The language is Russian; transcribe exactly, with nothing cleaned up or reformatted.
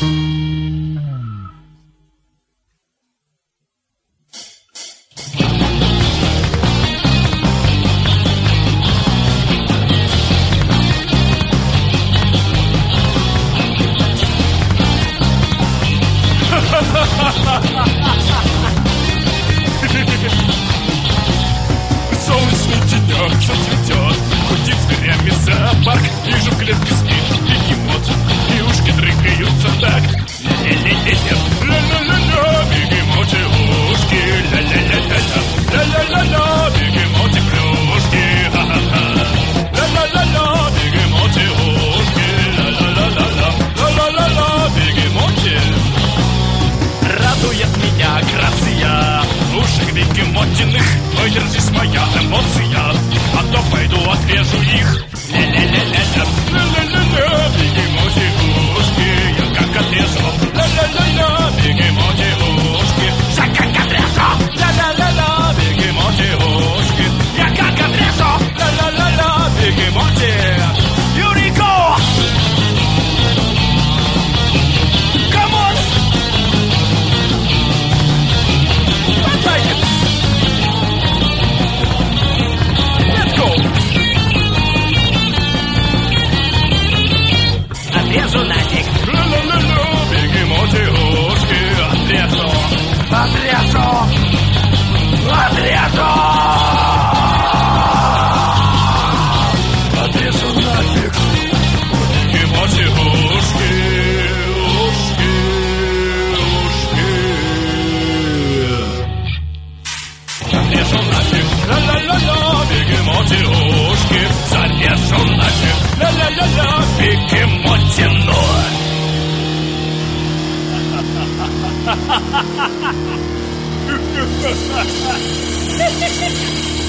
Солнечный денек, все цветет, ходит зверями зоопарк. Вижу, в клетке спит бегемот, и ушки дрыгаются в такт. Ля-ля-ля-ля, ля-ля-ля-ля, бегемоте ушки, ля-ля-ля-ля-ля, ля-ля-ля-ля, бегемоте плюшки, ха-ха-ха. Ля-ля-ля-ля, бегемоте ушки, ля-ля-ля-ля-ля, ля-ля-ля-ля, бегемоте. Радует меня грация ушек бегемотиных. Ой, держись, моя эмоция, а то пойду отрежу их. Ля-ля-ля-ля-ля, ля-ля-ля-ля, бегемоти ушки, я как отрежу. Ля-ля-ля-ля, бегемоти ушки, я как отрежу. Ля-ля-ля-ля, бегемоти ушки, я как отрежу. Ля-ля-ля-ля, бегемоти. Юрико! Камон! Отрежу нафиг. Ля-ля-ля-ля, бегемоти ушки, отрежу. Отрежу. Отрежу. Отрежу нафиг. Бегемоти ушки, ушки, ушки. Зарежу нафиг. Ля-ля-ля-ля, бегемоти ушки, зарежу нафиг. Ля-ля-ля-ля, бегемотину. Ha ha ha ha ha!